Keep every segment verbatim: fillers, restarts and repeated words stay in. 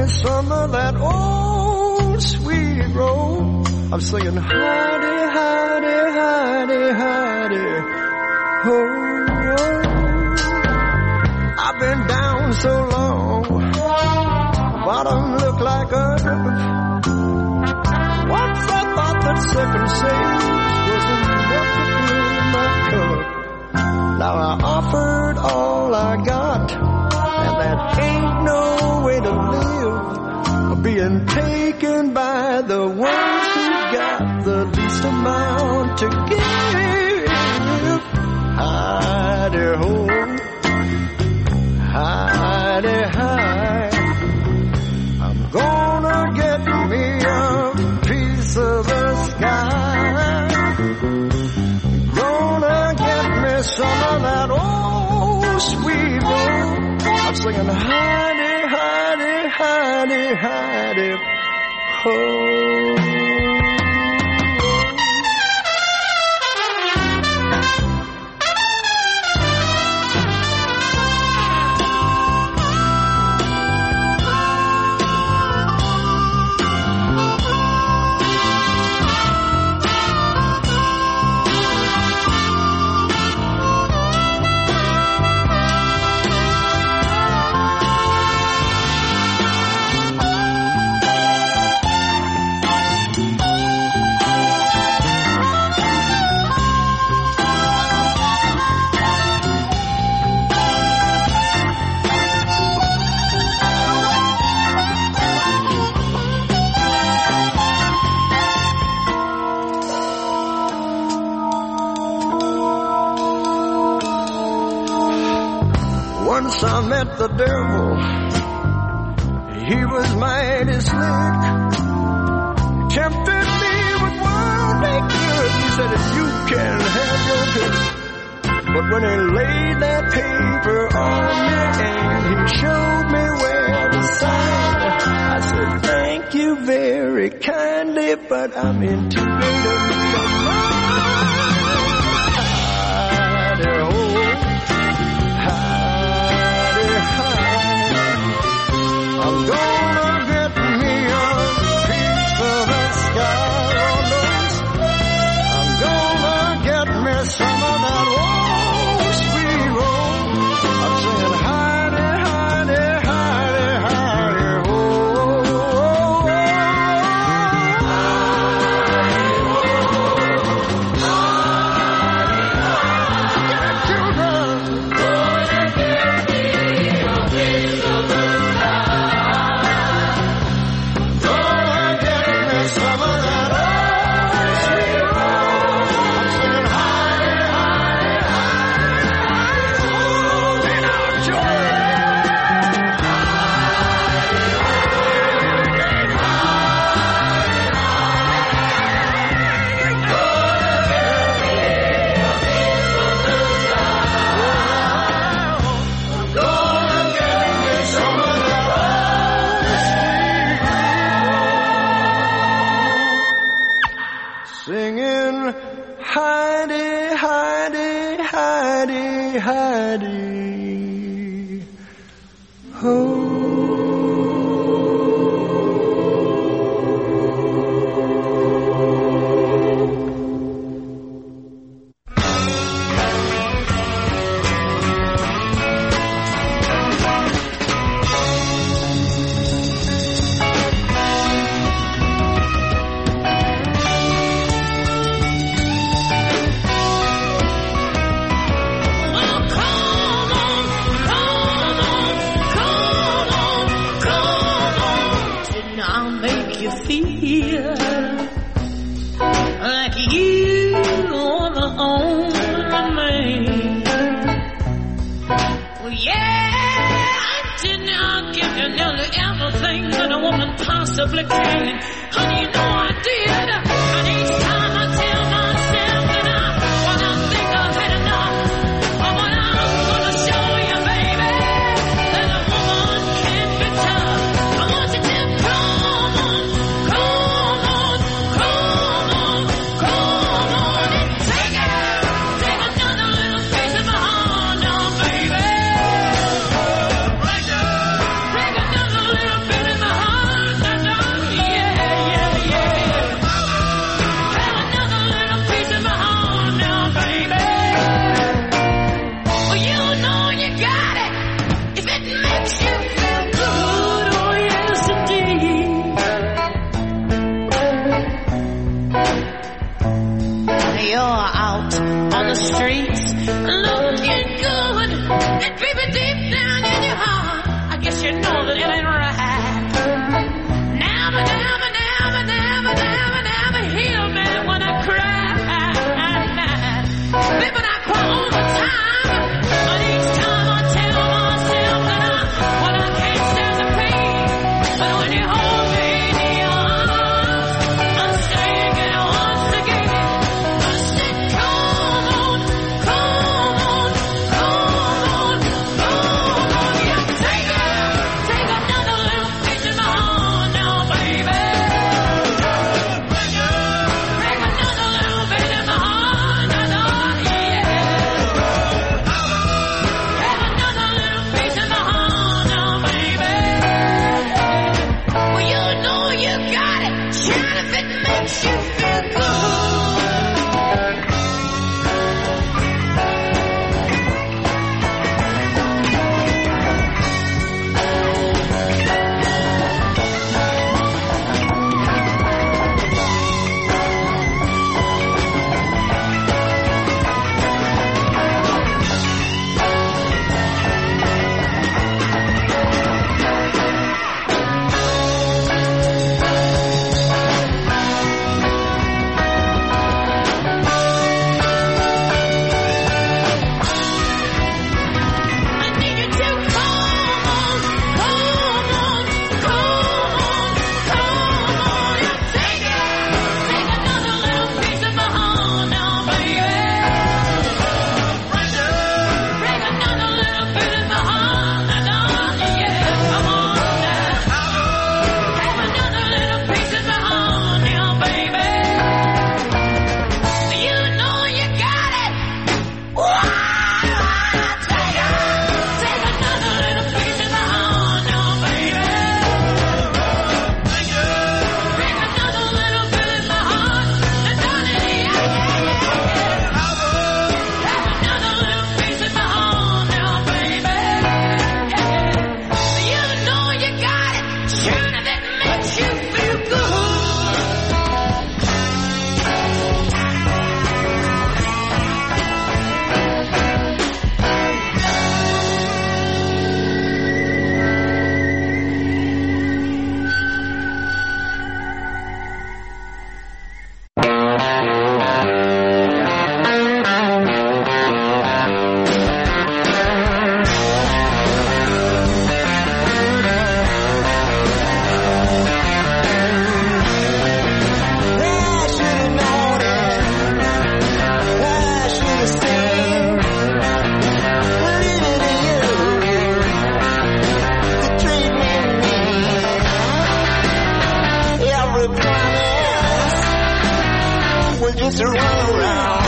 some of that old sweet roll. I'm singing hidey, hidey, hidey, hidey, ho. I've been down so long, bottom look like earth. Once I thought that second sage was enough to fill my cup. Now I offered all I got, and that ain't no way to live, being taken by the ones who got the least amount to give. Hidey ho, hidey hi, I'm gonna get me a piece of the sky. Gonna get me some of that old sweet roll. I'm singing hidey, hidey, hidey, hidey, ho. Once I met the devil, he was mighty slick. Tempted me with worldly good. He said, if you can have your pick. But when he laid that paper on me and he showed me where to sign, I said, thank you very kindly, but I'm in too great a need of I'm gonna get me a piece of the sky, Lord knows. I'm gonna get me some of that old sweet roll. I'm saying hidey, hidey, hidey, hidey, ho. Children, gonna get me a piece of the singing hidey, hidey, hidey, hidey, ho. Possibly can. Honey, you know I did. And each time I tell myself that I, when I think I've had enough, but when I'm gonna show you, baby, that a woman can be tough. I want you to come on, come on, come on, come on, and take it. Take another little piece of my heart now, baby. Right now, take another little bit of my heart. things to run around.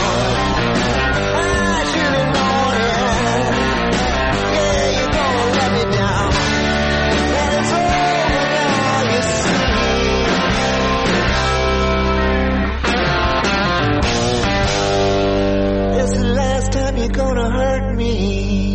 I should have known it. Yeah, you're gonna let me down. And it's over now, you see. It's the last time you're gonna hurt me.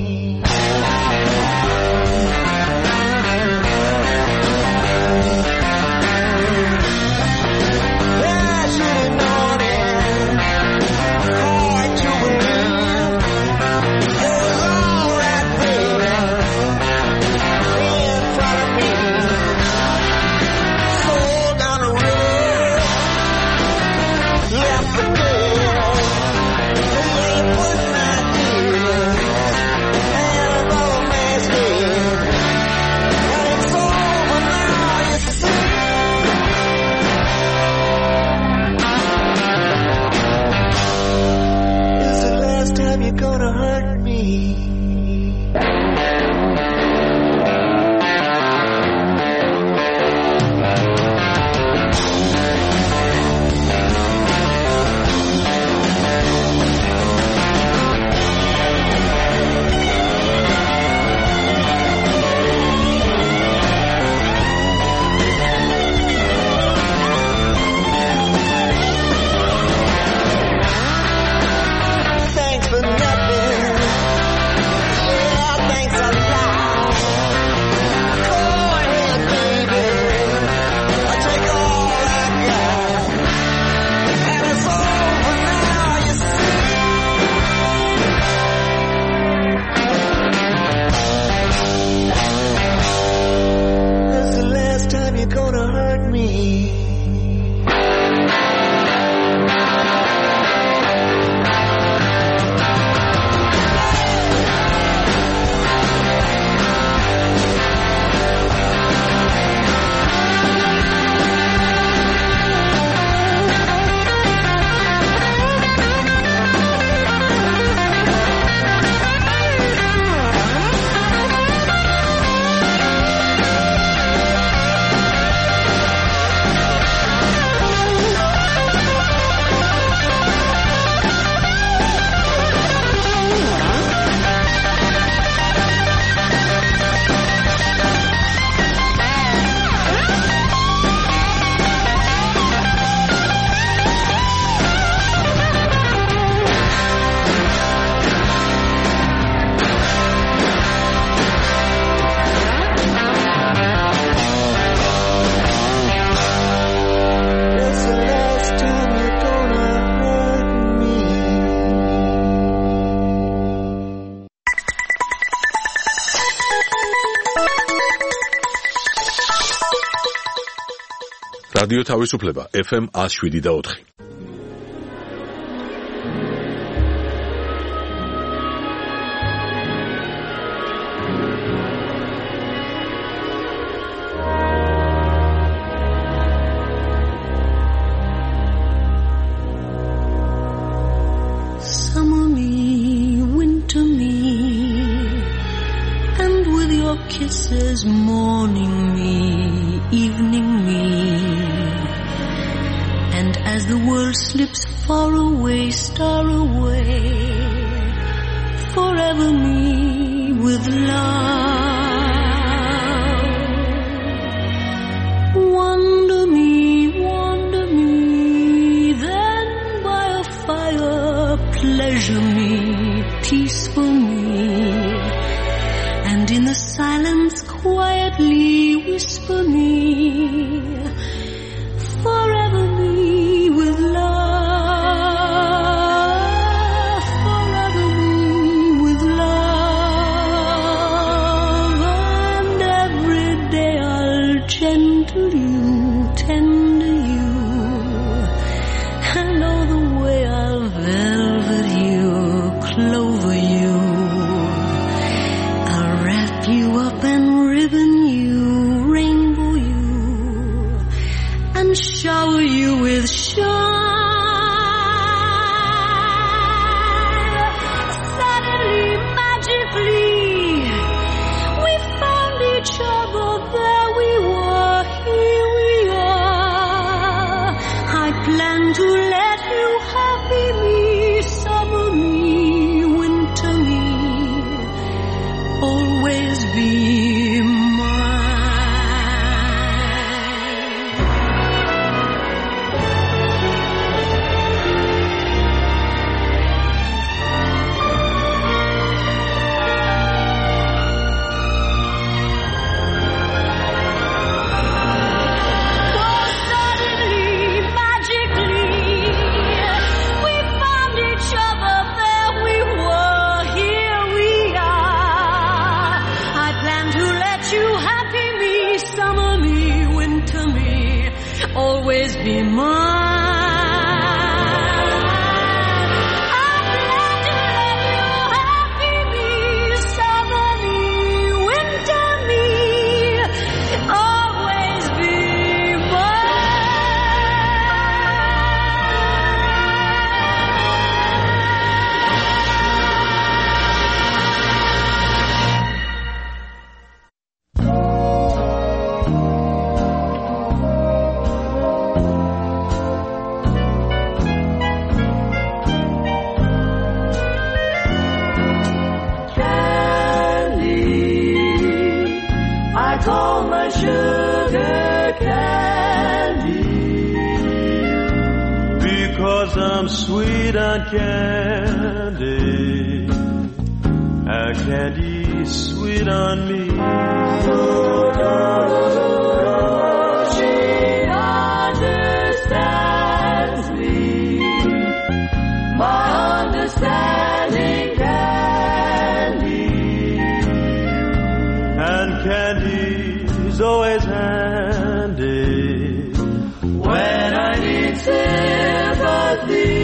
რადიო თავისუფლება ეფ ემ one oh seven და four. Summer me, winter me, and with your kisses, morning me, evening me. And as the world slips far away, star away, forever me with love. Wander me, wander me, then by a fire, pleasure me, peaceful me. And in the silence quietly whisper me, forever me with love, forever me with love. And every day I'll gentle you, tender you, and all the way I'll velvet you, clover you. I'll wrap you up and ribbon you, rainbow you, and shower you with shine. Suddenly, magically, we found each other. There we were, here we are. always be mine. Sugar candy, because I'm sweet on candy, and candy's sweet on me. She understands me, my understanding candy, and candy is always handy when I need sympathy.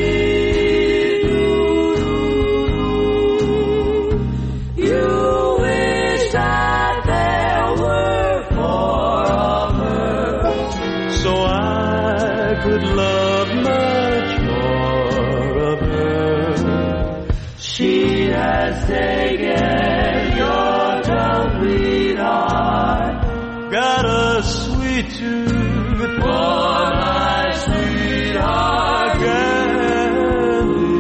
You wish that there were more of her, so I could love much more of her. She has taken your complete heart, got a sweet tooth for my sweetheart candy.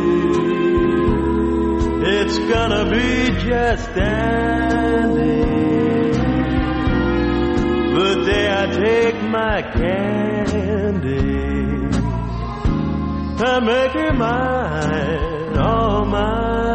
It's gonna be just dandy the day I take my candy and make her mine, all mine.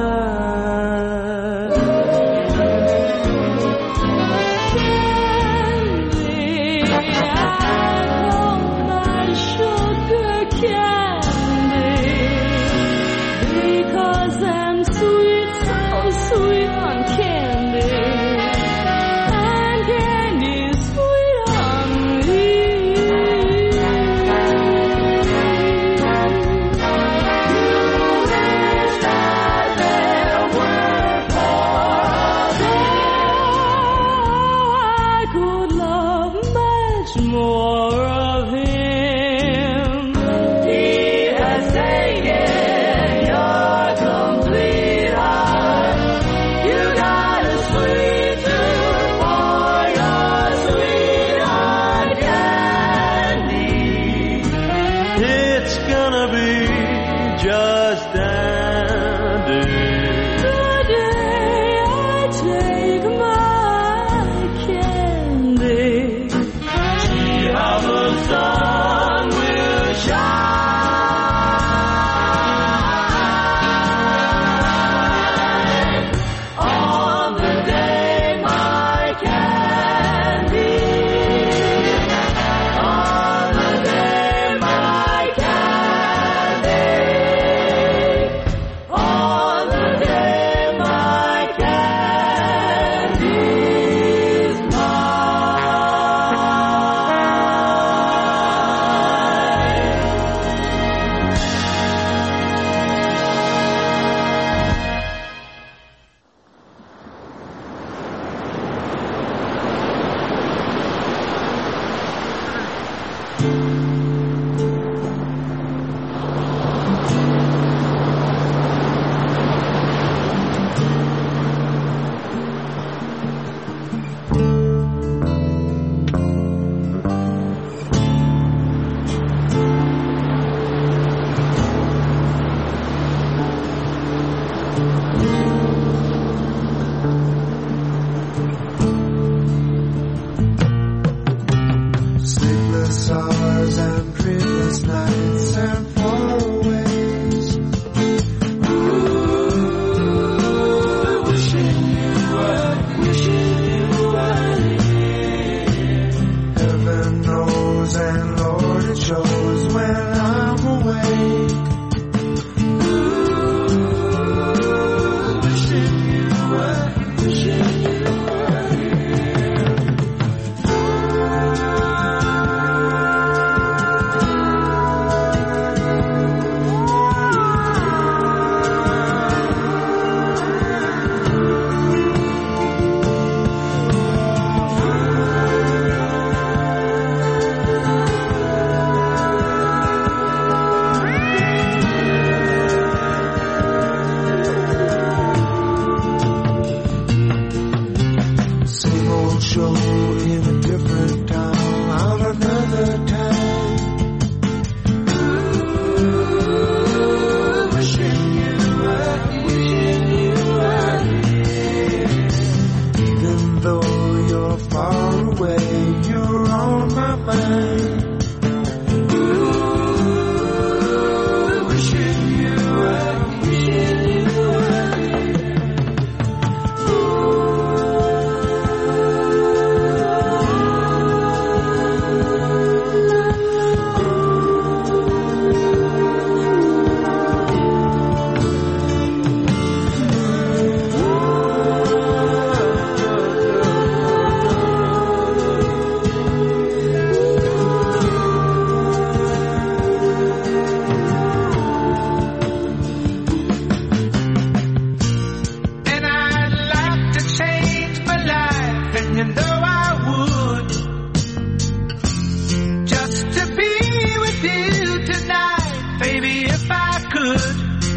baby, if I could.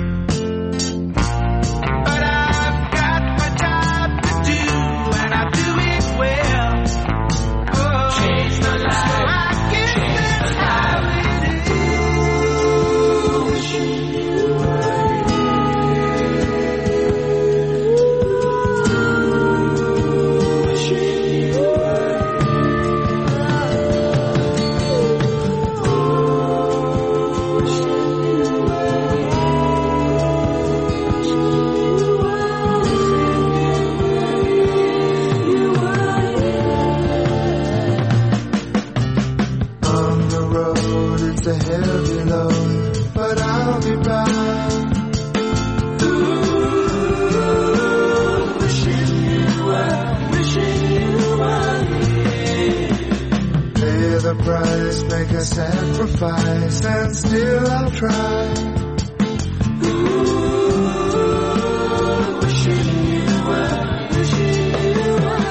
But I've got my job to do, and I do it well. Oh, change my life. I guess that's how it is. Wishing you were here. Wishing you were it's a heavy load, but I'll be back. Ooh, wishing you were, wishing you were here. Pay the price, make a sacrifice, and still I'll try. Ooh, wishing you were, wishing you were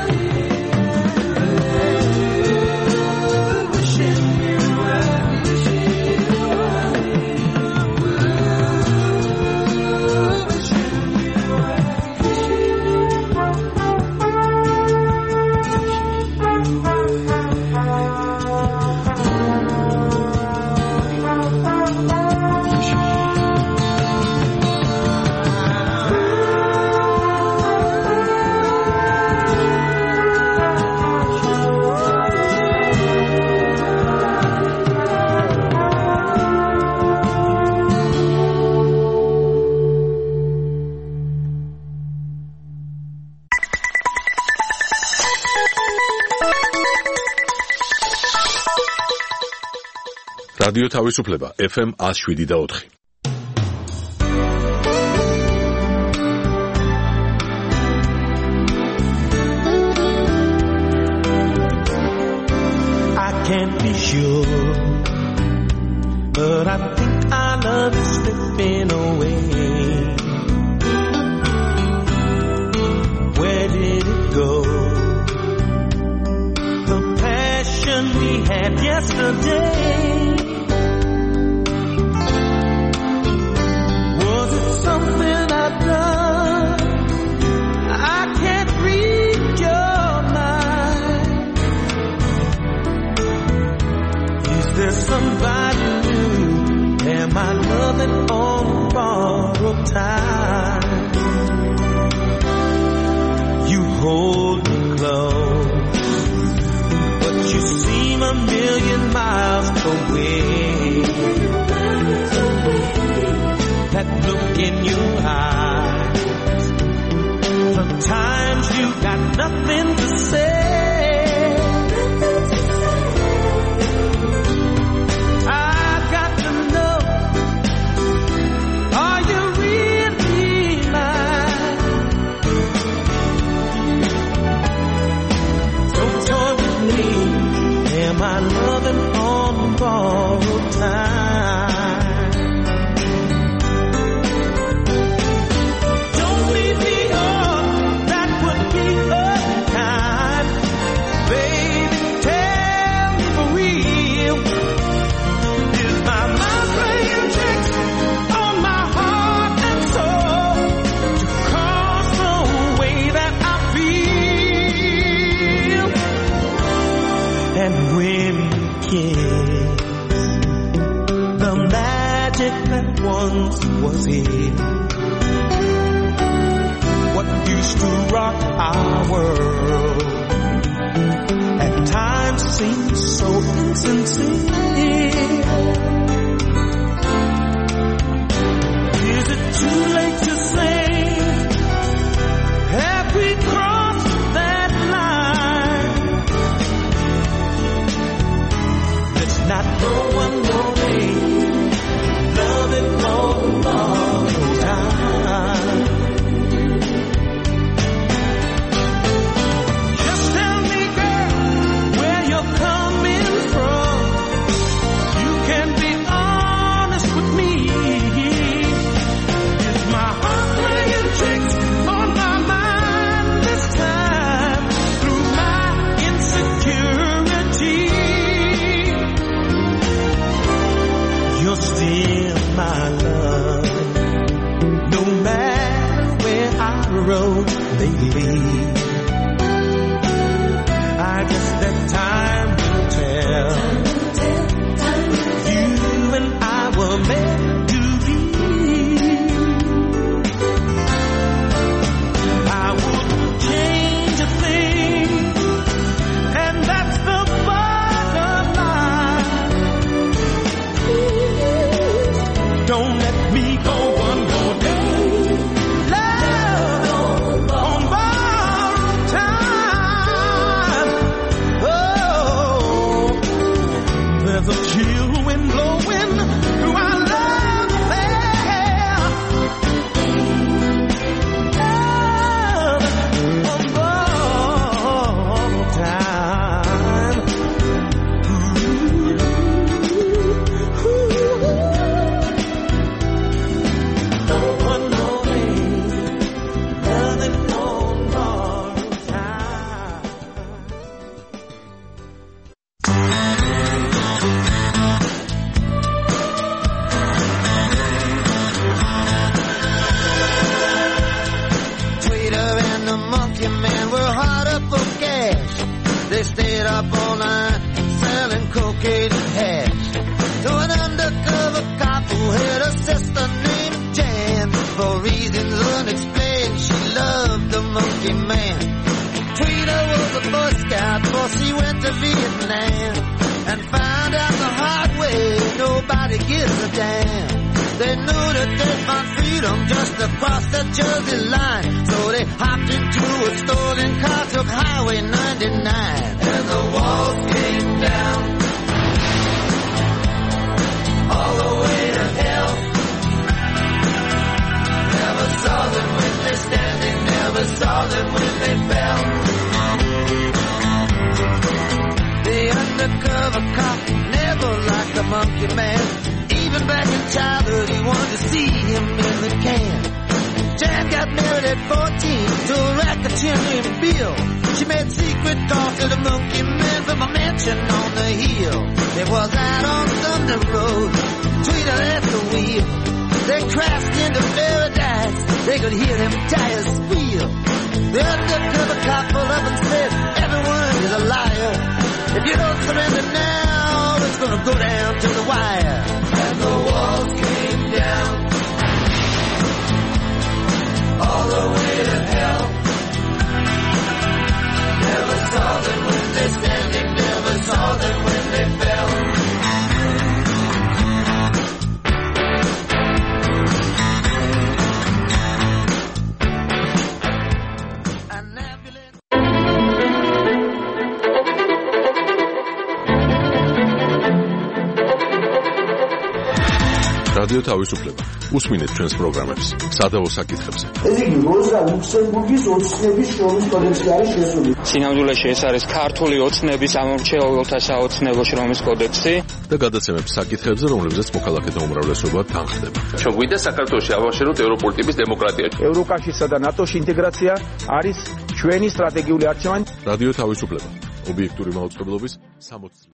here. Wishing you were. რადიო თავისუფლება ეფ ემ one oh seven და four. I can't be sure, but I think our love is slipping away. Where did it go? The passion we had yesterday. Something I've done, I can't read your mind. Is there somebody new? Am I loving on borrowed time? You hold me close, but you seem a million miles away. That look in your eyes, sometimes you got nothing to say. I've got to know, are you really mine? So toy with me, am I loving on borrowed time? And when you kiss, the magic that once was here, what used to rock our world, at times seems so insincere. Is it too late to say, have we crossed that line? Let's not go one more day, love it all borrowed time. Just tell me, girl, where you're coming from. You monkey man. Tweeter was a Boy Scout before she went to Vietnam, and found out the hard way nobody gives a damn. They knew that they'd find freedom just across the Jersey line, so they hopped into a stolen car, took Highway ninety-nine, and the walls came down all the way to hell. Never saw them when they're standing, never saw them when they fell. The undercover cop never liked the monkey man. Even back in childhood, he wanted to see him in the can. Jan got married at fourteen to a racketeer named Bill. She made secret calls to the monkey man from a mansion on the hill. It was out on Thunder Road, Tweeter at the wheel. They crashed into paradise, they could hear them tires squeal. The undercover cop pulled up and said, everyone is a liar. If you don't surrender now, it's gonna go down to the wire. And the walls came down all the way to hell. Never saw them when they're standing, never saw them when they fell. რადიო თავისუფლება. უსმინეთ ჩვენს პროგრამებს სადავო საკითხებზე. ეს იგი როზა ლუქსემბურგის ოცნების შრომის კოდექსი არის შესული. სინამდვილეში ეს არის ქართული ოცნების ამორჩეულთა საოცნებო შრომის კოდექსი და გადაცემებს საკითხებზე, რომლებზეც მოქალაქეთა უმრავლესობა თანხდება. ჩვენ გვინდა საქართველოში ავაშენოთ ევროპული ტიპის დემოკრატია. ევროკავშირსა და ნატოს ინტეგრაცია არის ჩვენი სტრატეგიული არჩევანი. რადიო თავისუფლება. ობიექტური მაუწყებლობის სამოცი